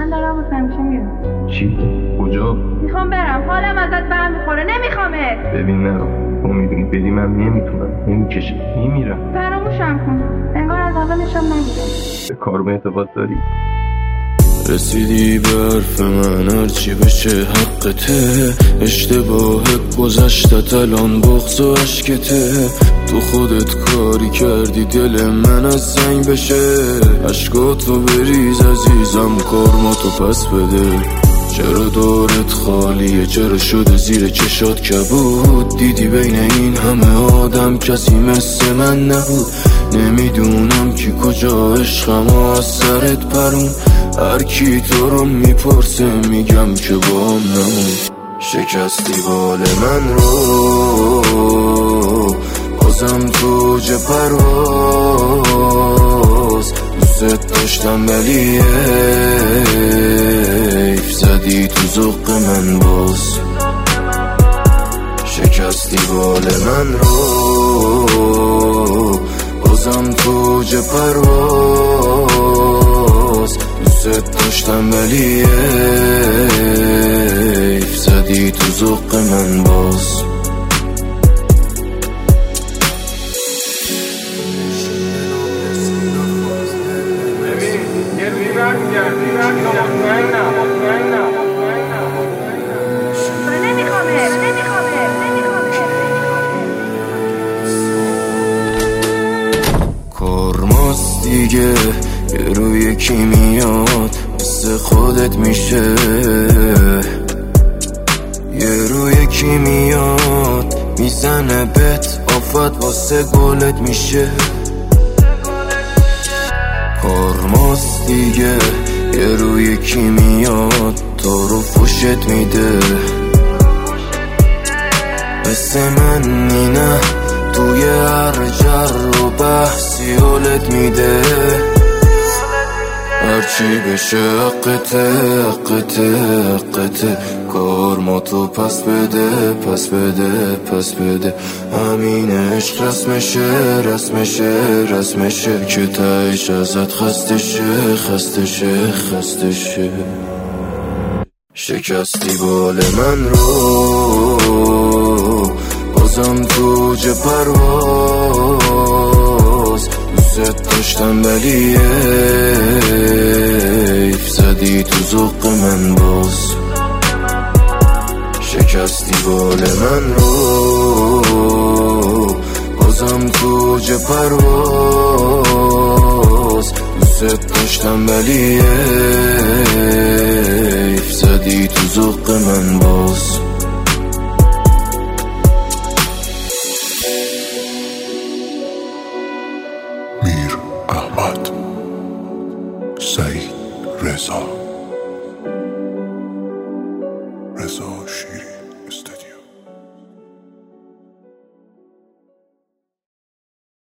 من دارم واسه همیشه میرم. چی؟ کجا؟ میخوام برم، حالم ازت به هم میخوره، نمیخوامت. ببین نرو، تو میدونی بری من نمیتونم، نمیکشم، میمیرم. فراموشم کن، انگار از اولشم نبودم. به کارم اعتقاد داری؟ رسیدی به حرف من هرچی بشه حقته، اشتباهت گذشتت الان بغض و عشقته. تو خودت کاری کردی دل من از سنگ بشه، عشقاتو بریز عزیزم کارماتو پس بده. چرا دورت خالیه، چرا شده زیر چشات کبود؟ دیدی بین این همه آدم کسی مثل من نبود. نمیدونم کی کجا عشقم از سرت پرون، هر کی تو رو میپرسه میگم که با هم نمون. شکستی بال من رو بازم تو جه پرواز، دوست داشتم ولی حیف زدی تو ذوق من باز. شکستی بال من رو بازم تو جه پرواز، دوست داشتم ولی حیف زدی تو ذوق من باز. کارماست دیگه، یه رو یکی میاد مثل خودت میشه، یه رو یکی میاد میزنه بهت آفت واسه گلت میشه. کارماست دیگه، یه رو یکی میاد تو رو فوشت میده. مثل من نه توی هر جر و بحثی حالت میده. هرچی بشه حقته حقته حقته، کارماتو پس بده پس بده پس بده. همین عشق رسمشه رسمشه رسمشه، که تایش ازت خسته شه خسته شه خسته شه. شکستی بال من رو بازم تو جه پرواز، دوست داشتم ولی حیف زدی تو ذوق من باز. شکستی بال من رو بازم تو جه پرواز، دوست داشتم ولی حیف زدی تو ذوق من باز. میر احمد، سعید رضا